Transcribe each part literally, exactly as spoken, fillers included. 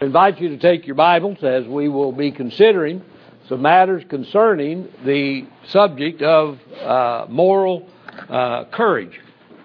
I invite you to take your Bibles as we will be considering some matters concerning the subject of uh, moral uh, courage.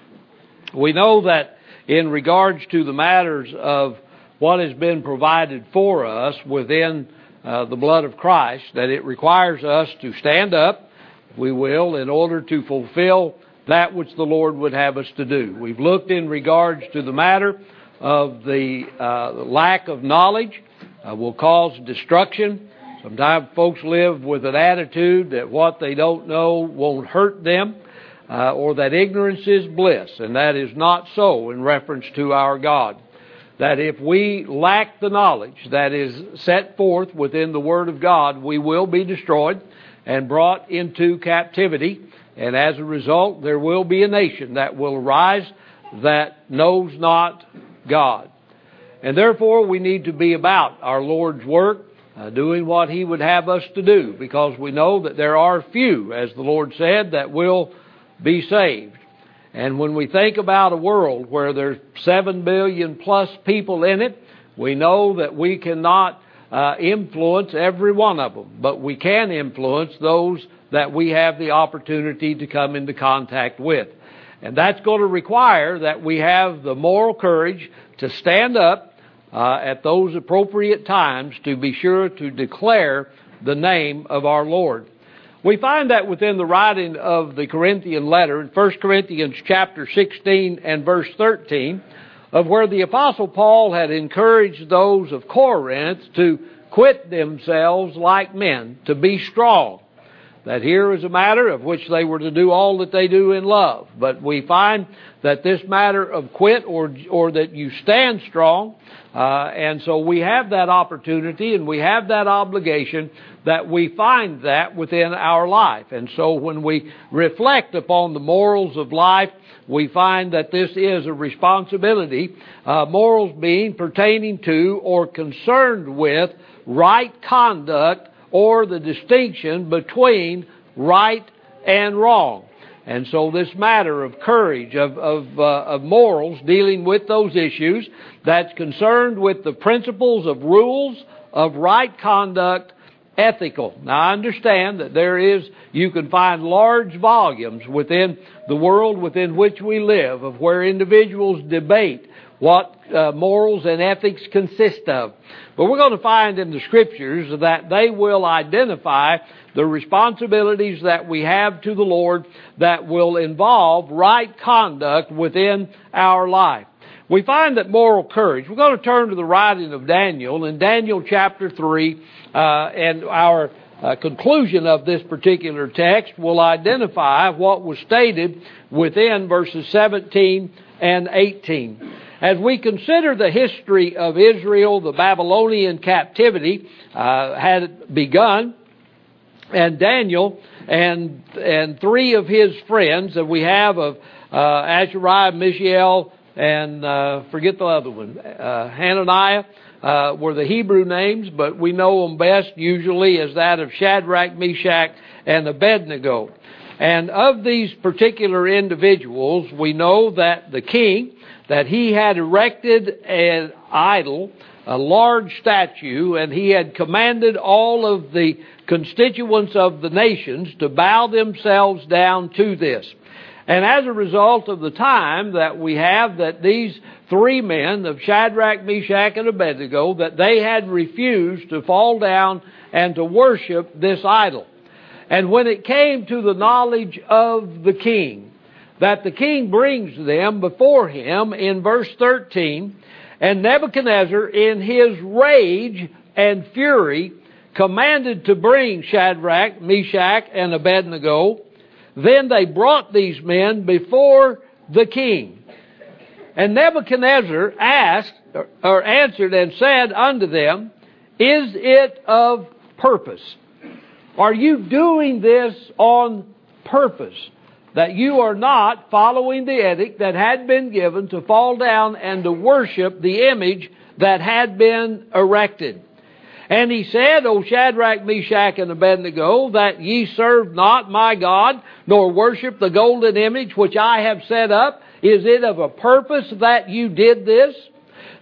We know that in regards to the matters of what has been provided for us within uh, the blood of Christ, that it requires us to stand up, if we will, in order to fulfill that which the Lord would have us to do. We've looked in regards to the matter of the uh, lack of knowledge uh, will cause destruction. Sometimes folks live with an attitude that what they don't know won't hurt them, uh, or that ignorance is bliss, and that is not so in reference to our God. That if we lack the knowledge that is set forth within the Word of God, we will be destroyed and brought into captivity, and as a result, there will be a nation that will arise that knows not God. And therefore, we need to be about our Lord's work, uh, doing what He would have us to do, because we know that there are few, as the Lord said, that will be saved. And when we think about a world where there's seven billion plus people in it, we know that we cannot uh, influence every one of them, but we can influence those that we have the opportunity to come into contact with. And that's going to require that we have the moral courage to stand up uh, at those appropriate times to be sure to declare the name of our Lord. We find that within the writing of the Corinthian letter in First Corinthians chapter sixteen and verse thirteen, of where the Apostle Paul had encouraged those of Corinth to quit themselves like men, to be strong. That here is a matter of which they were to do all that they do in love. But we find that this matter of quit or or that you stand strong, uh, and so we have that opportunity and we have that obligation that we find that within our life. And so when we reflect upon the morals of life, we find that this is a responsibility, uh, morals being pertaining to or concerned with right conduct, or the distinction between right and wrong. And so this matter of courage, of, of, uh, of morals, dealing with those issues, that's concerned with the principles of rules of right conduct, ethical. Now I understand that there is, you can find large volumes within the world within which we live of where individuals debate what uh, morals and ethics consist of. But we're going to find in the Scriptures that they will identify the responsibilities that we have to the Lord that will involve right conduct within our life. We find that moral courage, we're going to turn to the writing of Daniel in Daniel chapter three, uh, and our uh, conclusion of this particular text will identify what was stated within verses seventeen and eighteen. As we consider the history of Israel, the Babylonian captivity uh, had begun, and Daniel and and three of his friends that we have of uh, Azariah, Mishael, and uh, forget the other one, uh, Hananiah, uh, were the Hebrew names, but we know them best usually as that of Shadrach, Meshach, and Abednego. And of these particular individuals, we know that the king, that he had erected an idol, a large statue, and he had commanded all of the constituents of the nations to bow themselves down to this. And as a result of the time that we have that these three men of Shadrach, Meshach, and Abednego, that they had refused to fall down and to worship this idol. And when it came to the knowledge of the king, that the king brings them before him in verse thirteen, and Nebuchadnezzar in his rage and fury commanded to bring Shadrach, Meshach, and Abednego. Then they brought these men before the king. And Nebuchadnezzar asked, or answered and said unto them, Is it of purpose? Are you doing this on purpose? That you are not following the edict that had been given to fall down and to worship the image that had been erected. And he said, O Shadrach, Meshach, and Abednego, that ye serve not my God, nor worship the golden image which I have set up. Is it of a purpose that you did this?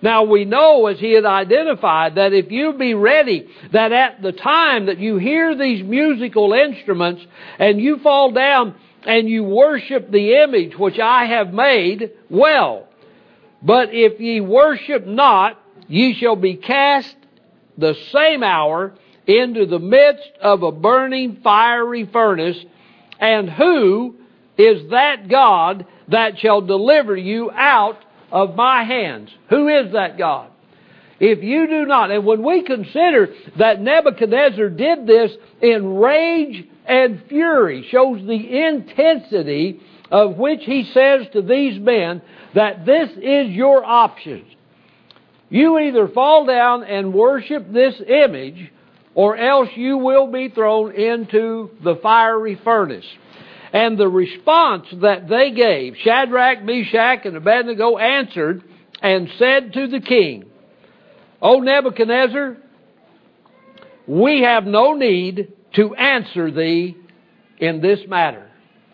Now we know, as he had identified, that if you be ready, that at the time that you hear these musical instruments and you fall down and you worship the image which I have made, well. But if ye worship not, ye shall be cast the same hour into the midst of a burning fiery furnace. And who is that God that shall deliver you out of my hands? Who is that God? If you do not, and when we consider that Nebuchadnezzar did this in rage and fury, shows the intensity of which he says to these men that this is your options. You either fall down and worship this image, or else you will be thrown into the fiery furnace. And the response that they gave, Shadrach, Meshach, and Abednego answered and said to the king, O Nebuchadnezzar, we have no need to answer thee in this matter.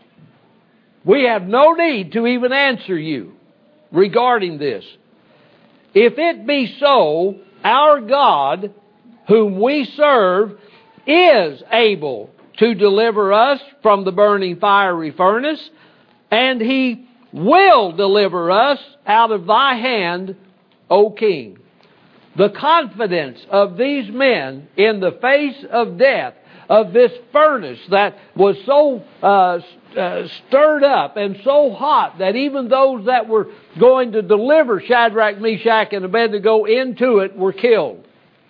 We have no need to even answer you regarding this. If it be so, our God, whom we serve, is able to deliver us from the burning fiery furnace, and he will deliver us out of thy hand, O king. The confidence of these men in the face of death, of this furnace that was so uh, uh, stirred up and so hot that even those that were going to deliver Shadrach, Meshach, and Abednego into it were killed.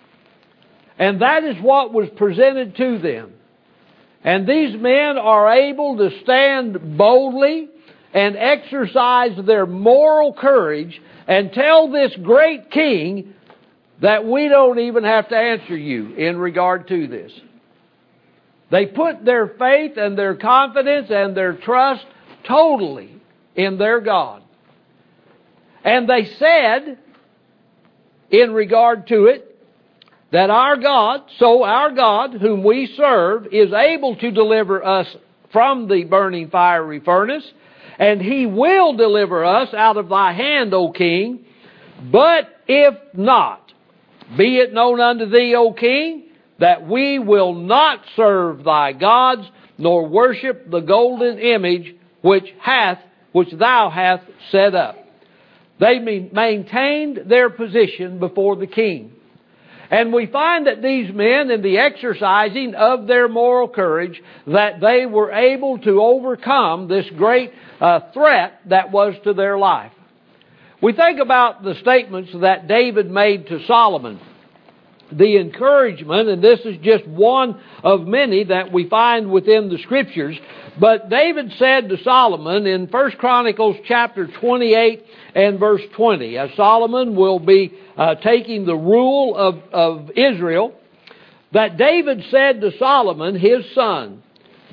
And that is what was presented to them. And these men are able to stand boldly and exercise their moral courage and tell this great king that we don't even have to answer you in regard to this. They put their faith and their confidence and their trust totally in their God. And they said, in regard to it, that our God, so our God, whom we serve, is able to deliver us from the burning fiery furnace, and he will deliver us out of thy hand, O king. But if not, be it known unto thee, O king, that we will not serve thy gods, nor worship the golden image which hath, which thou hast set up. They maintained their position before the king. And we find that these men, in the exercising of their moral courage, that they were able to overcome this great uh, threat that was to their life. We think about the statements that David made to Solomon. The encouragement, and this is just one of many that we find within the Scriptures, but David said to Solomon in First Chronicles chapter twenty-eight and verse twenty, as Solomon will be uh, taking the rule of, of Israel, that David said to Solomon, his son,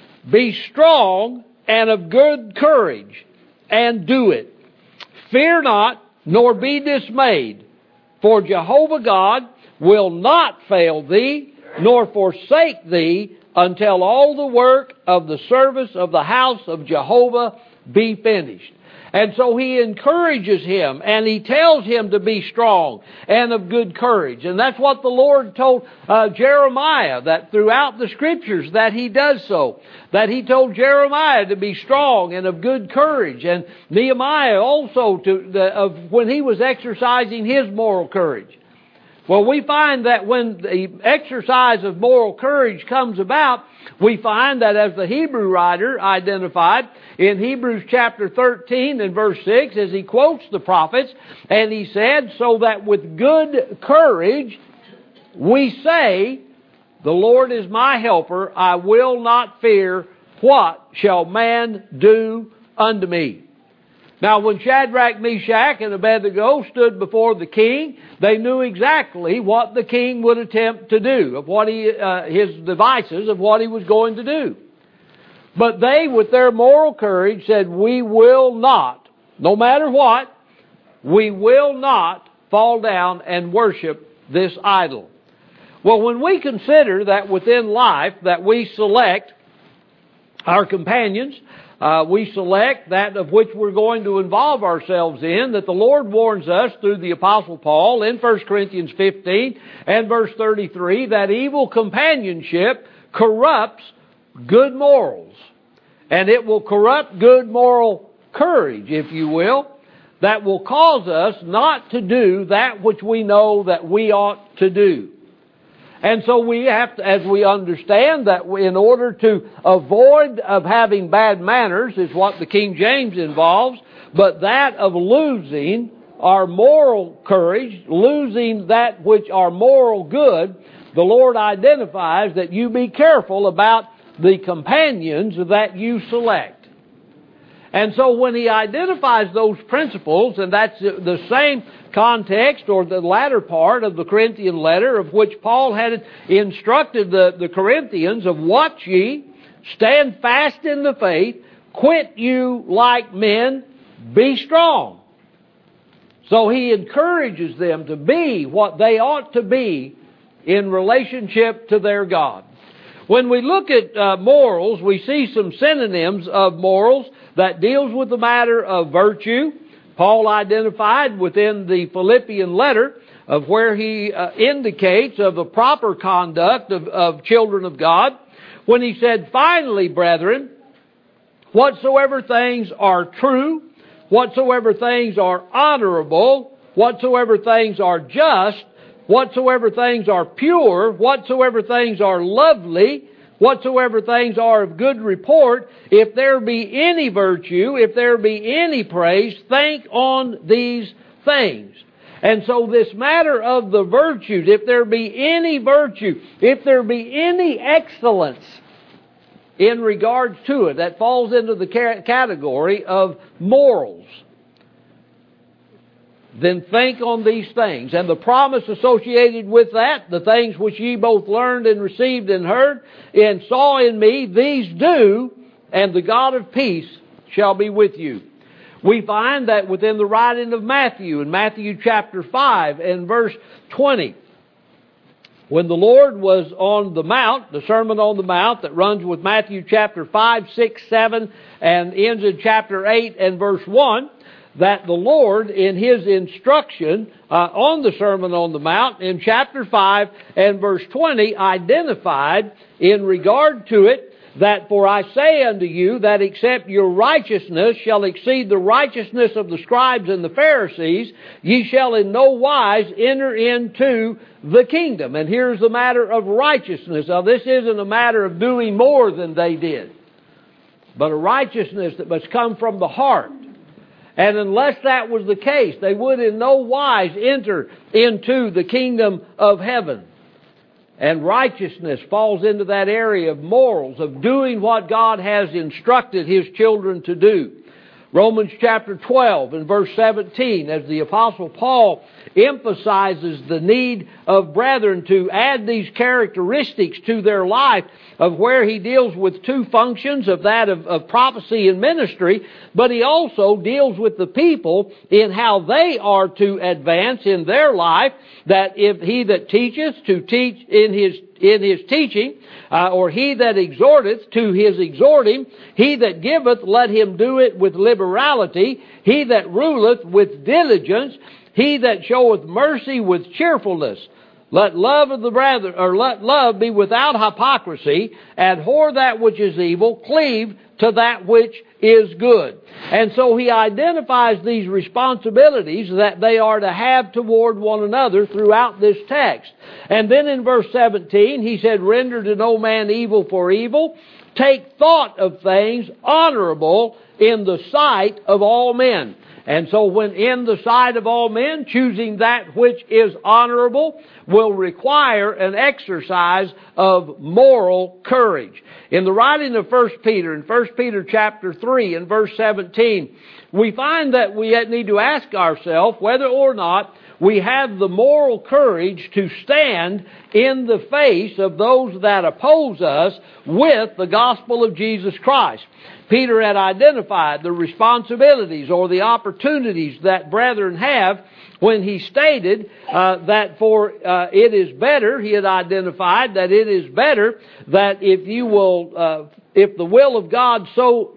be strong and of good courage, and do it. Fear not, nor be dismayed, for Jehovah God will not fail thee, nor forsake thee, until all the work of the service of the house of Jehovah be finished. And so he encourages him, and he tells him to be strong and of good courage. And that's what the Lord told uh, Jeremiah, that throughout the Scriptures that he does so. That he told Jeremiah to be strong and of good courage. And Nehemiah also to the, of when he was exercising his moral courage. Well, we find that when the exercise of moral courage comes about, we find that, as the Hebrew writer identified in Hebrews chapter thirteen and verse six, as he quotes the prophets, and he said, so that with good courage we say, the Lord is my helper, I will not fear, what shall man do unto me? Now, when Shadrach, Meshach, and Abednego stood before the king, they knew exactly what the king would attempt to do, of what he, uh, his devices of what he was going to do. But they, with their moral courage, said, we will not, no matter what, we will not fall down and worship this idol. Well, when we consider that within life that we select our companions, uh, we select that of which we're going to involve ourselves in, that the Lord warns us through the Apostle Paul in First Corinthians fifteen and verse thirty-three, that evil companionship corrupts good morals. And it will corrupt good moral courage, if you will, that will cause us not to do that which we know that we ought to do. And so we have to, as we understand that in order to avoid of having bad manners is what the King James involves, but that of losing our moral courage, losing that which are moral good, the Lord identifies that you be careful about the companions that you select. And so when he identifies those principles, and that's the same context or the latter part of the Corinthian letter of which Paul had instructed the, the Corinthians of watch ye, stand fast in the faith, quit you like men, be strong. So he encourages them to be what they ought to be in relationship to their God. When we look at uh, morals, we see some synonyms of morals that deals with the matter of virtue. Paul identified within the Philippian letter of where he uh, indicates of the proper conduct of, of children of God, when he said, finally, brethren, whatsoever things are true, whatsoever things are honorable, whatsoever things are just, whatsoever things are pure, whatsoever things are lovely, whatsoever things are of good report, if there be any virtue, if there be any praise, think on these things. And so this matter of the virtues, if there be any virtue, if there be any excellence in regards to it, that falls into the category of morals, then think on these things. And the promise associated with that, the things which ye both learned and received and heard and saw in me, these do, and the God of peace shall be with you. We find that within the writing of Matthew, in Matthew chapter five and verse twenty, when the Lord was on the Mount, the Sermon on the Mount that runs with Matthew chapter five, six, seven, and ends in chapter eight and verse one, that the Lord, in His instruction uh, on the Sermon on the Mount, in chapter five and verse twenty, identified in regard to it, that for I say unto you that except your righteousness shall exceed the righteousness of the scribes and the Pharisees, ye shall in no wise enter into the kingdom. And here's the matter of righteousness. Now this isn't a matter of doing more than they did, but a righteousness that must come from the heart. And unless that was the case, they would in no wise enter into the kingdom of heaven. And righteousness falls into that area of morals, of doing what God has instructed His children to do. Romans chapter twelve and verse seventeen, as the Apostle Paul emphasizes the need of brethren to add these characteristics to their life, of where he deals with two functions of that of, of prophecy and ministry, but he also deals with the people in how they are to advance in their life, that if he that teacheth to teach in his in his teaching, uh, or he that exhorteth to his exhorting, he that giveth, let him do it with liberality, he that ruleth with diligence, he that showeth mercy with cheerfulness. Let love of the brethren, or let love be without hypocrisy, abhor that which is evil, cleave to that which is good. And so he identifies these responsibilities that they are to have toward one another throughout this text. And then in verse seventeen, he said, render to no man evil for evil. Take thought of things honorable in the sight of all men. And so when in the sight of all men, choosing that which is honorable will require an exercise of moral courage. In the writing of First Peter, in First Peter chapter three and verse seventeen, we find that we need to ask ourselves whether or not we have the moral courage to stand in the face of those that oppose us with the gospel of Jesus Christ. Peter had identified the responsibilities or the opportunities that brethren have when he stated uh, that for uh, it is better, he had identified that it is better that if you will, uh, if the will of God so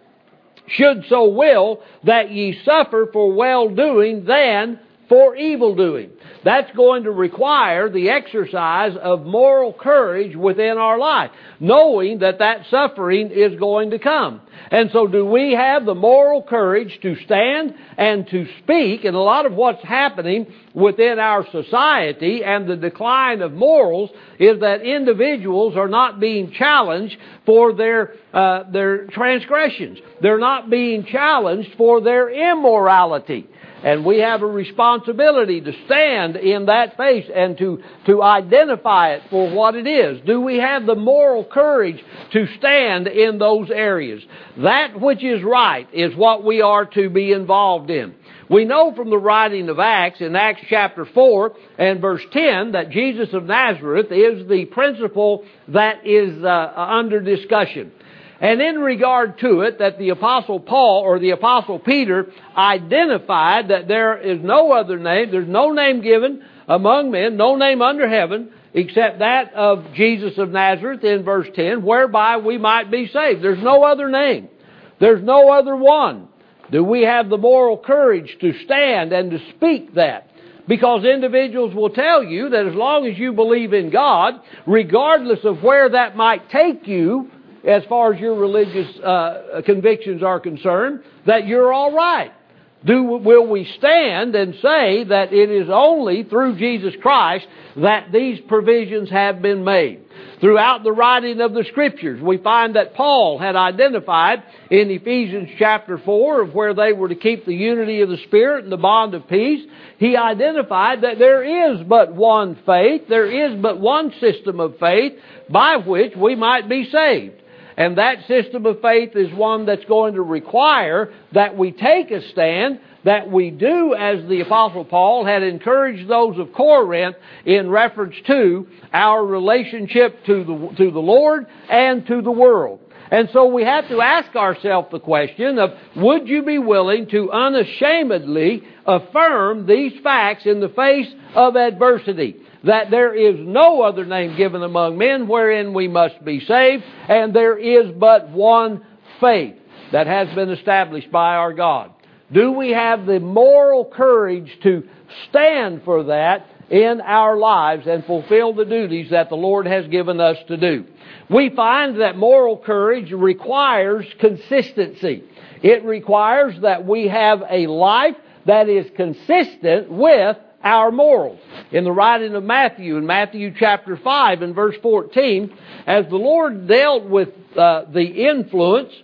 should so will that ye suffer for well-doing than for evil-doing. That's going to require the exercise of moral courage within our life, knowing that that suffering is going to come. And so do we have the moral courage to stand and to speak? And a lot of what's happening within our society and the decline of morals is that individuals are not being challenged for their uh, their transgressions. They're not being challenged for their immorality. And we have a responsibility to stand in that face and to, to identify it for what it is. Do we have the moral courage to stand in those areas? That which is right is what we are to be involved in. We know from the writing of Acts, in Acts chapter four and verse ten, that Jesus of Nazareth is the principle that is uh, under discussion. And in regard to it, that the Apostle Paul or the Apostle Peter identified that there is no other name, there's no name given among men, no name under heaven, except that of Jesus of Nazareth in verse ten, whereby we might be saved. There's no other name. There's no other one. Do we have the moral courage to stand and to speak that? Because individuals will tell you that as long as you believe in God, regardless of where that might take you, as far as your religious uh, convictions are concerned, that you're all right. Do, will we stand and say that it is only through Jesus Christ that these provisions have been made? Throughout the writing of the Scriptures, we find that Paul had identified in Ephesians chapter four of where they were to keep the unity of the Spirit and the bond of peace. He identified that there is but one faith, there is but one system of faith by which we might be saved. And that system of faith is one that's going to require that we take a stand, that we do as the Apostle Paul had encouraged those of Corinth in reference to our relationship to the, to the Lord and to the world. And so we have to ask ourselves the question of, would you be willing to unashamedly affirm these facts in the face of adversity? That there is no other name given among men wherein we must be saved, and there is but one faith that has been established by our God. Do we have the moral courage to stand for that in our lives and fulfill the duties that the Lord has given us to do? We find that moral courage requires consistency. It requires that we have a life that is consistent with our morals. In the writing of Matthew, in Matthew chapter five and verse fourteen, as the Lord dealt with uh, the influence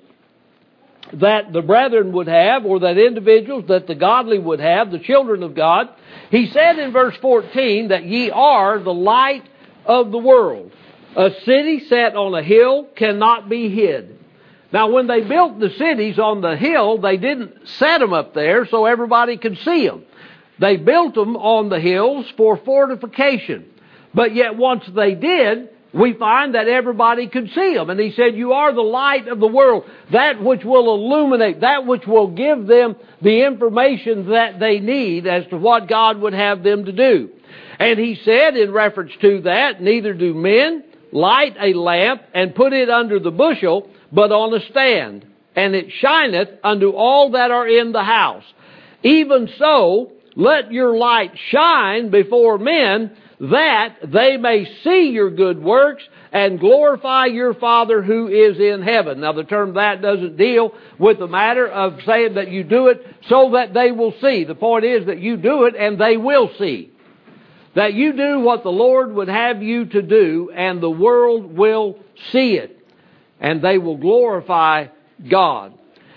that the brethren would have, or that individuals, that the godly would have, the children of God, He said in verse fourteen that ye are the light of the world. A city set on a hill cannot be hid. Now, when they built the cities on the hill, they didn't set them up there so everybody could see them. They built them on the hills for fortification. But yet once they did, we find that everybody could see them. And He said, you are the light of the world, that which will illuminate, that which will give them the information that they need as to what God would have them to do. And He said in reference to that, neither do men light a lamp and put it under the bushel, but on a stand, and it shineth unto all that are in the house. Even so, let your light shine before men, that they may see your good works and glorify your Father who is in heaven. Now, the term that doesn't deal with the matter of saying that you do it so that they will see. The point is that you do it and they will see. That you do what the Lord would have you to do, and the world will see it, and they will glorify God.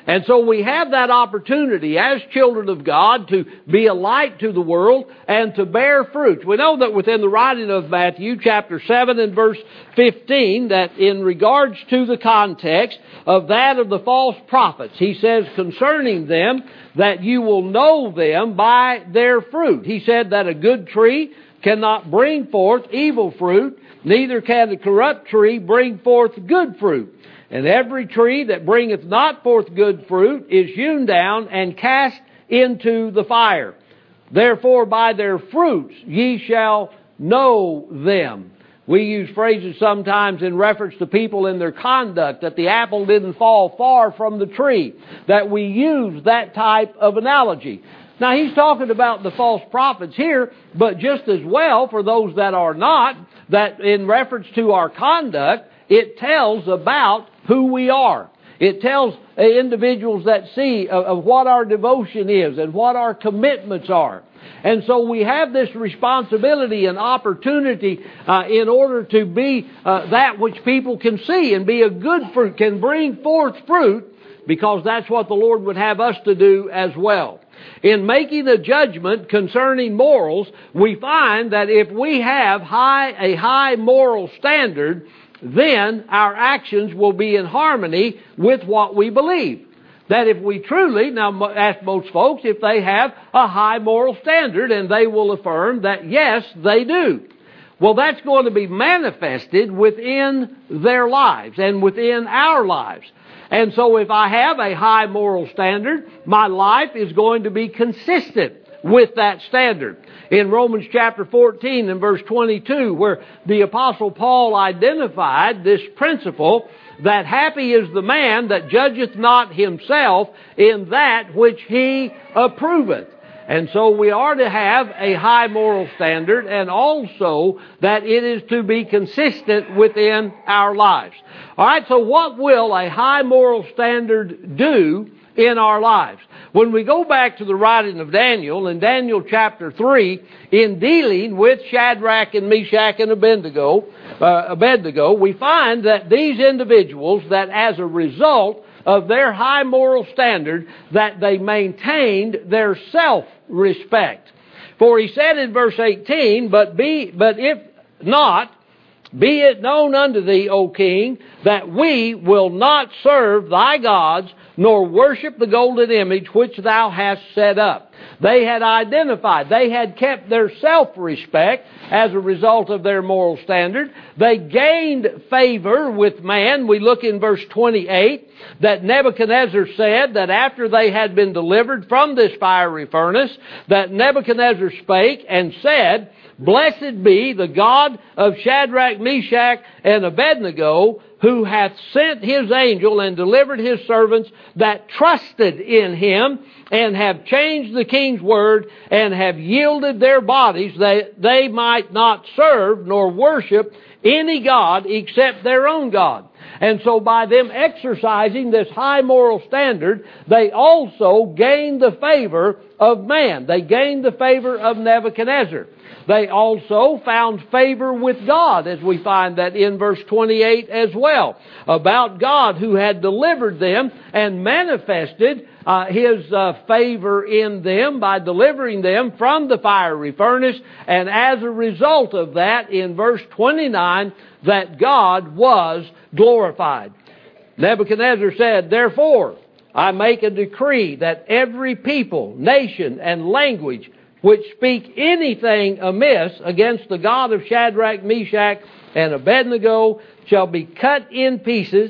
And so we have that opportunity as children of God to be a light to the world and to bear fruit. We know that within the writing of Matthew chapter seven and verse fifteen, that in regards to the context of that of the false prophets, he says concerning them that you will know them by their fruit. He said that a good tree cannot bring forth evil fruit, neither can a corrupt tree bring forth good fruit. And every tree that bringeth not forth good fruit is hewn down and cast into the fire. Therefore by their fruits ye shall know them. We use phrases sometimes in reference to people in their conduct, that the apple didn't fall far from the tree, that we use that type of analogy. Now he's talking about the false prophets here, but just as well for those that are not, that in reference to our conduct, it tells about who we are. It tells individuals that see of, of what our devotion is and what our commitments are. And so we have this responsibility and opportunity uh, in order to be uh, that which people can see and be a good fruit, can bring forth fruit, because that's what the Lord would have us to do as well. In making a judgment concerning morals, we find that if we have high, a high moral standard, then our actions will be in harmony with what we believe. That if we truly, now ask most folks if they have a high moral standard, and they will affirm that yes, they do. Well, that's going to be manifested within their lives and within our lives. And so if I have a high moral standard, my life is going to be consistent with that standard. In Romans chapter fourteen and verse twenty-two, where the Apostle Paul identified this principle, that happy is the man that judgeth not himself in that which he approveth. And so we are to have a high moral standard, and also that it is to be consistent within our lives. All right, so what will a high moral standard do in our lives? When we go back to the writing of Daniel, in Daniel chapter three, in dealing with Shadrach and Meshach and Abednego, uh, Abednego, we find that these individuals, that as a result of their high moral standard, that they maintained their self-respect. For he said in verse eighteen, but be, but if not, be it known unto thee, O king, that we will not serve thy gods, nor worship the golden image which thou hast set up. They had identified, they had kept their self-respect as a result of their moral standard. They gained favor with man. We look in verse twenty-eight, that Nebuchadnezzar said that after they had been delivered from this fiery furnace, that Nebuchadnezzar spake and said, Blessed be the God of Shadrach, Meshach, and Abednego, who hath sent his angel and delivered his servants that trusted in him, and have changed the king's word, and have yielded their bodies that they might not serve nor worship any god except their own God. And so by them exercising this high moral standard, they also gained the favor of man. They gained the favor of Nebuchadnezzar. They also found favor with God, as we find that in verse twenty-eight as well, about God who had delivered them and manifested uh, His uh, favor in them by delivering them from the fiery furnace. And as a result of that, in verse twenty-nine, that God was glorified. Nebuchadnezzar said, Therefore, I make a decree that every people, nation, and language which speak anything amiss against the God of Shadrach, Meshach, and Abednego shall be cut in pieces,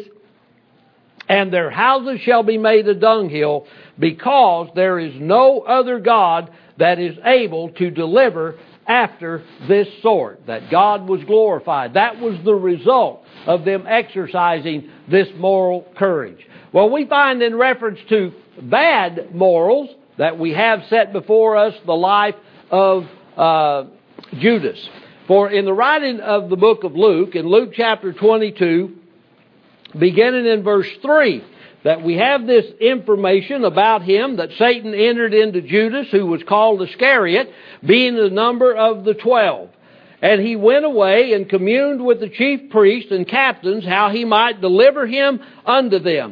and their houses shall be made a dunghill, because there is no other God that is able to deliver after this sort. That God was glorified. That was the result of them exercising this moral courage. Well, we find in reference to bad morals that we have set before us the life of uh, Judas. For in the writing of the book of Luke, in Luke chapter twenty-two, beginning in verse three, that we have this information about him, that Satan entered into Judas, who was called Iscariot, being the number of the twelve. And he went away and communed with the chief priests and captains how he might deliver him unto them.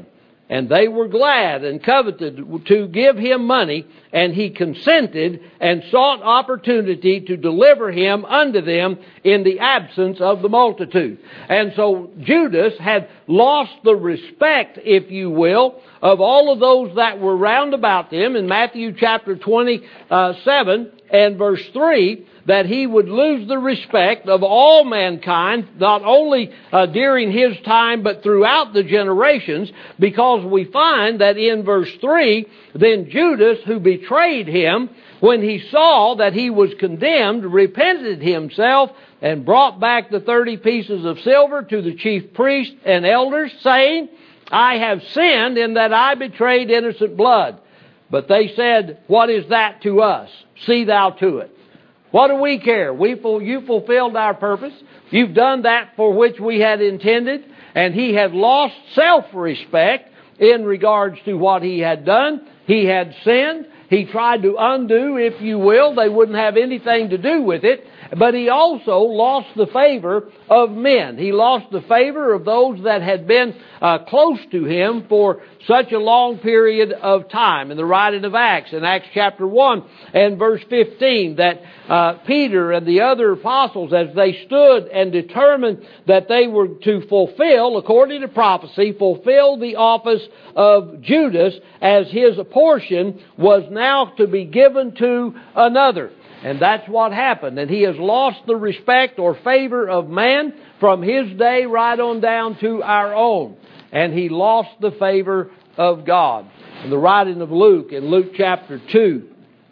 And they were glad and coveted to give him money, and he consented and sought opportunity to deliver him unto them in the absence of the multitude. And so Judas had lost the respect, if you will, of all of those that were round about them. In Matthew chapter twenty-seven and verse three, that he would lose the respect of all mankind, not only uh, during his time, but throughout the generations, because we find that in verse three, then Judas, who betrayed him, when he saw that he was condemned, repented himself and brought back the thirty pieces of silver to the chief priests and elders, saying, I have sinned in that I betrayed innocent blood. But they said, what is that to us? See thou to it. What do we care? We ful- you fulfilled our purpose. You've done that for which we had intended. And he had lost self-respect in regards to what he had done. He had sinned. He tried to undo, if you will. They wouldn't have anything to do with it. But he also lost the favor of men. He lost the favor of those that had been uh, close to him for such a long period of time. In the writing of Acts, in Acts chapter one and verse fifteen, that uh, Peter and the other apostles, as they stood and determined that they were to fulfill, according to prophecy, fulfill the office of Judas, as his portion was now to be given to another. And that's what happened. And he has lost the respect or favor of man from his day right on down to our own. And he lost the favor of God. In the writing of Luke, in Luke chapter two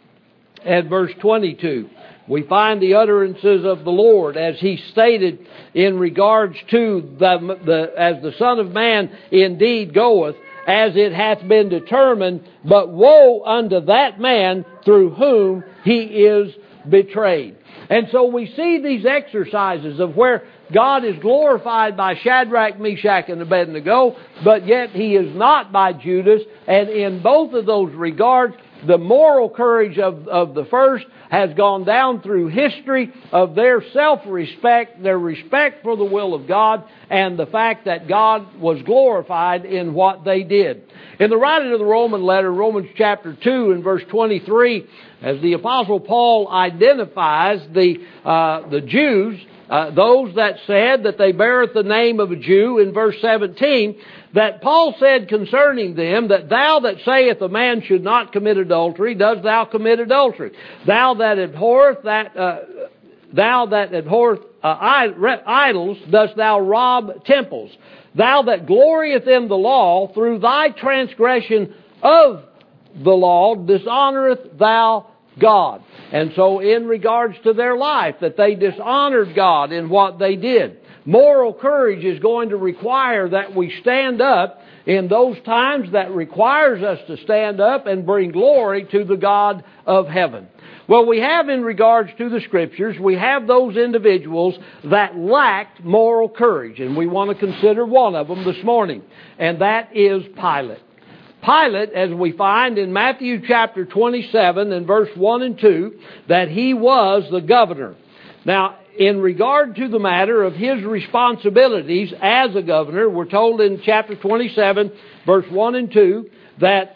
and verse twenty-two, we find the utterances of the Lord as he stated in regards to the, the as the Son of Man indeed goeth, as it hath been determined, but woe unto that man through whom he is betrayed. And so we see these exercises of where God is glorified by Shadrach, Meshach, and Abednego, but yet he is not by Judas. And in both of those regards, the moral courage of, of the first has gone down through history of their self-respect, their respect for the will of God, and the fact that God was glorified in what they did. In the writing of the Roman letter, Romans chapter two and verse twenty-three, as the Apostle Paul identifies the, uh, the Jews, Uh, those that said that they beareth the name of a Jew, in verse seventeen, that Paul said concerning them, that thou that sayest a man should not commit adultery, dost thou commit adultery? Thou that abhorrest that, uh, thou that abhorrest uh, idols, dost thou rob temples? Thou that glorieth in the law, through thy transgression of the law, dishonoreth thou God. And so in regards to their life, that they dishonored God in what they did. Moral courage is going to require that we stand up in those times that requires us to stand up and bring glory to the God of heaven. Well, we have in regards to the Scriptures, we have those individuals that lacked moral courage. And we want to consider one of them this morning. And that is Pilate. Pilate, as we find in Matthew chapter twenty-seven and verse one and two, that he was the governor. Now, in regard to the matter of his responsibilities as a governor, we're told in chapter twenty-seven, verse one and two, that,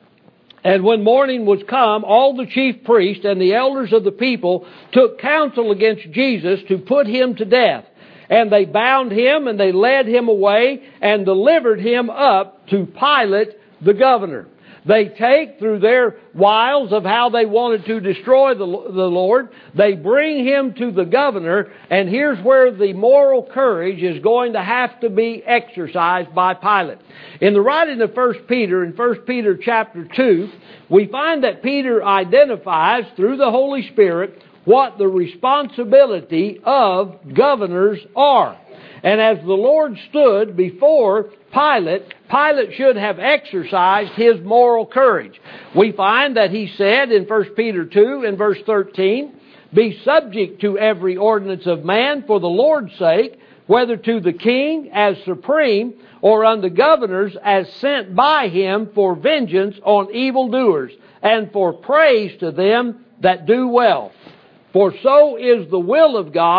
and when morning was come, all the chief priests and the elders of the people took counsel against Jesus to put him to death. And they bound him, and they led him away, and delivered him up to Pilate, the governor. They take, through their wiles of how they wanted to destroy the, the Lord, they bring him to the governor, and here's where the moral courage is going to have to be exercised by Pilate. In the writing of First Peter, in First Peter chapter two, we find that Peter identifies, through the Holy Spirit, what the responsibility of governors are. And as the Lord stood before Pilate, Pilate should have exercised his moral courage. We find that he said in First Peter two and verse thirteen, be subject to every ordinance of man for the Lord's sake, whether to the king as supreme, or unto governors as sent by him for vengeance on evildoers, and for praise to them that do well. For so is the will of God,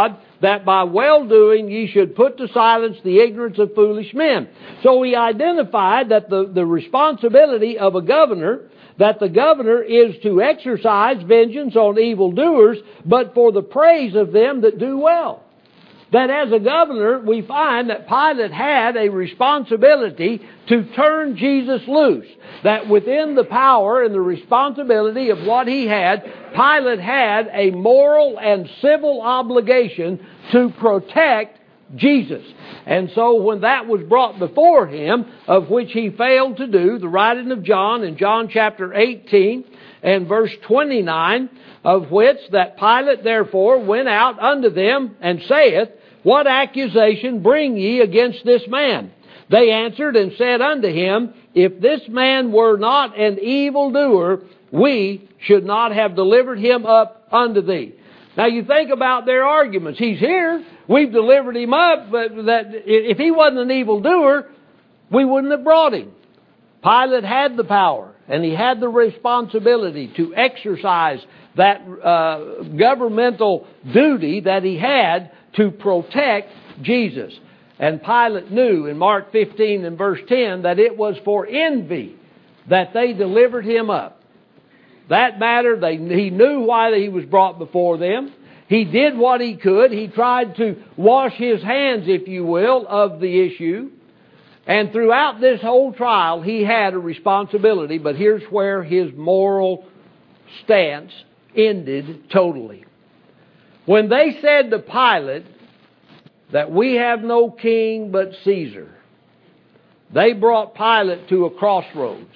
that by well-doing ye should put to silence the ignorance of foolish men. So he identified that the, the responsibility of a governor, that the governor is to exercise vengeance on evildoers, but for the praise of them that do well. That as a governor, we find that Pilate had a responsibility to turn Jesus loose. That within the power and the responsibility of what he had, Pilate had a moral and civil obligation to protect Jesus. And so when that was brought before him, of which he failed to do, the writing of John in John chapter eighteen and verse twenty-nine, of which that Pilate therefore went out unto them and saith, What accusation bring ye against this man? They answered and said unto him, If this man were not an evildoer, we should not have delivered him up unto thee. Now you think about their arguments. He's here, we've delivered him up, but that if he wasn't an evildoer, we wouldn't have brought him. Pilate had the power, and he had the responsibility to exercise that uh, governmental duty that he had to protect Jesus. And Pilate knew in Mark fifteen and verse ten that it was for envy that they delivered him up. That matter, they, he knew why he was brought before them. He did what he could. He tried to wash his hands, if you will, of the issue. And throughout this whole trial, he had a responsibility. But here's where his moral stance ended totally. When they said to Pilate that we have no king but Caesar, they brought Pilate to a crossroads.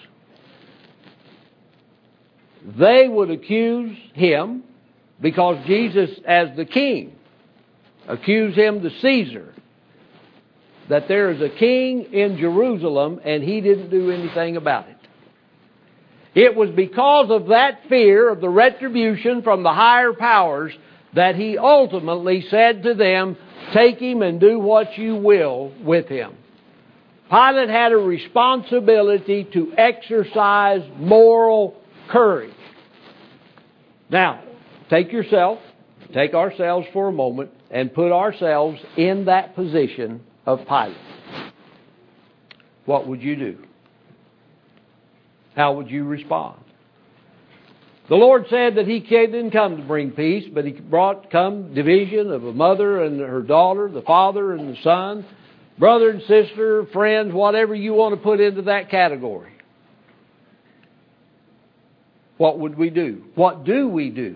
They would accuse him, because Jesus as the king, accuse him to Caesar, that there is a king in Jerusalem and he didn't do anything about it. It was because of that fear of the retribution from the higher powers that he ultimately said to them, Take him and do what you will with him. Pilate had a responsibility to exercise moral courage. Now, take yourself, take ourselves for a moment, and put ourselves in that position of Pilate. What would you do? How would you respond? The Lord said that He didn't come to bring peace, but He brought come division of a mother and her daughter, the father and the son, brother and sister, friends, whatever you want to put into that category. What would we do? What do we do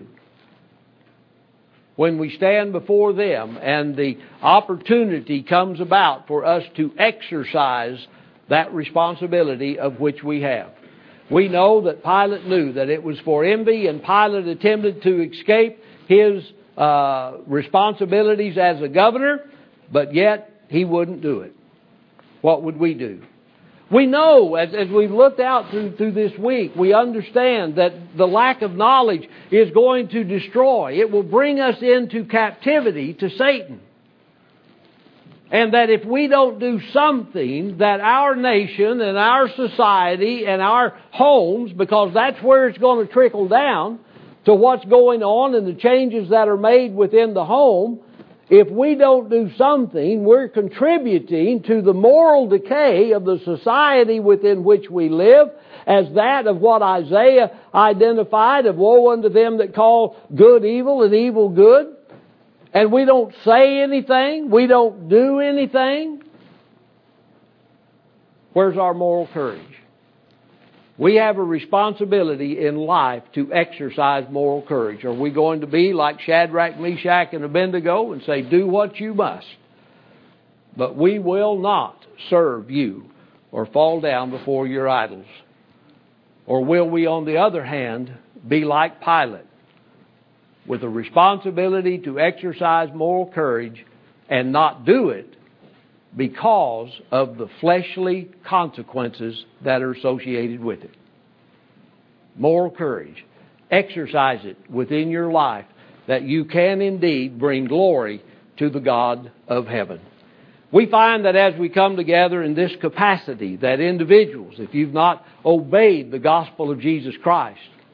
when we stand before them and the opportunity comes about for us to exercise that responsibility of which we have? We know that Pilate knew that it was for envy, and Pilate attempted to escape his uh, responsibilities as a governor, but yet he wouldn't do it. What would we do? We know, as, as we've looked out through, through this week, we understand that the lack of knowledge is going to destroy. It will bring us into captivity to Satan. And that if we don't do something, that our nation and our society and our homes, because that's where it's going to trickle down to what's going on and the changes that are made within the home, if we don't do something, we're contributing to the moral decay of the society within which we live, as that of what Isaiah identified of woe unto them that call good evil and evil good. And we don't say anything, we don't do anything. Where's our moral courage? We have a responsibility in life to exercise moral courage. Are we going to be like Shadrach, Meshach, and Abednego and say, do what you must, but we will not serve you or fall down before your idols? Or will we, on the other hand, be like Pilate, with a responsibility to exercise moral courage and not do it because of the fleshly consequences that are associated with it? Moral courage. Exercise it within your life that you can indeed bring glory to the God of heaven. We find that as we come together in this capacity, that individuals, if you've not obeyed the gospel of Jesus Christ,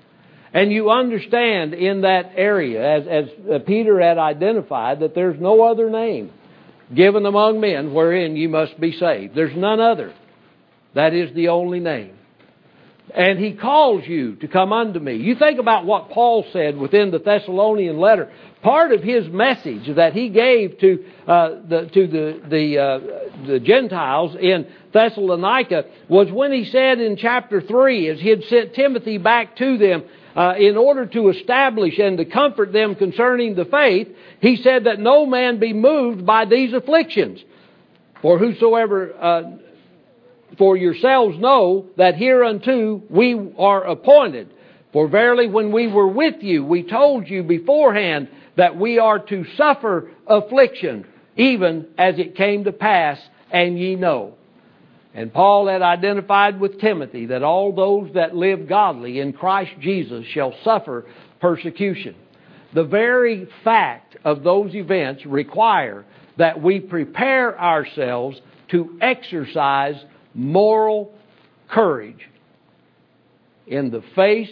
and you understand in that area, as, as Peter had identified, that there's no other name given among men wherein you must be saved. There's none other. That is the only name. And he calls you to come unto me. You think about what Paul said within the Thessalonian letter. Part of his message that he gave to uh, the to the the, uh, the Gentiles in Thessalonica was when he said in chapter three, as he had sent Timothy back to them uh, in order to establish and to comfort them concerning the faith, he said that no man be moved by these afflictions. For whosoever... Uh, For yourselves know that hereunto we are appointed. For verily when we were with you, we told you beforehand that we are to suffer affliction, even as it came to pass, and ye know. And Paul had identified with Timothy that all those that live godly in Christ Jesus shall suffer persecution. The very fact of those events require that we prepare ourselves to exercise moral courage in the face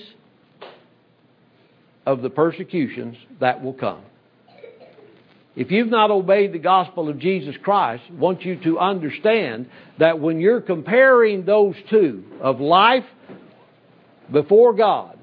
of the persecutions that will come. If you've not obeyed the gospel of Jesus Christ, I want you to understand that when you're comparing those two, of life before God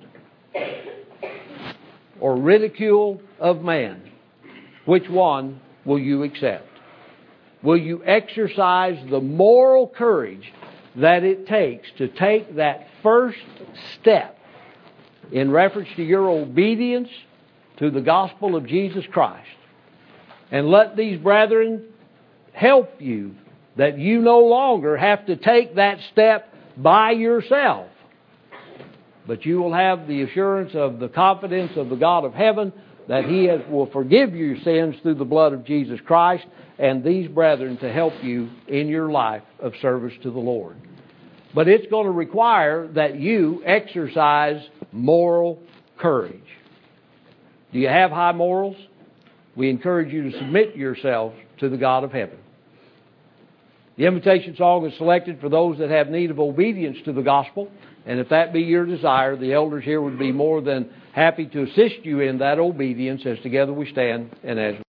or ridicule of man, which one will you accept? Will you exercise the moral courage that it takes to take that first step in reference to your obedience to the gospel of Jesus Christ? And let these brethren help you that you no longer have to take that step by yourself, but you will have the assurance of the confidence of the God of heaven that He has, will forgive your sins through the blood of Jesus Christ, and these brethren to help you in your life of service to the Lord. But it's going to require that you exercise moral courage. Do you have high morals? We encourage you to submit yourself to the God of heaven. The invitation song is selected for those that have need of obedience to the gospel. And if that be your desire, the elders here would be more than happy to assist you in that obedience as together we stand and as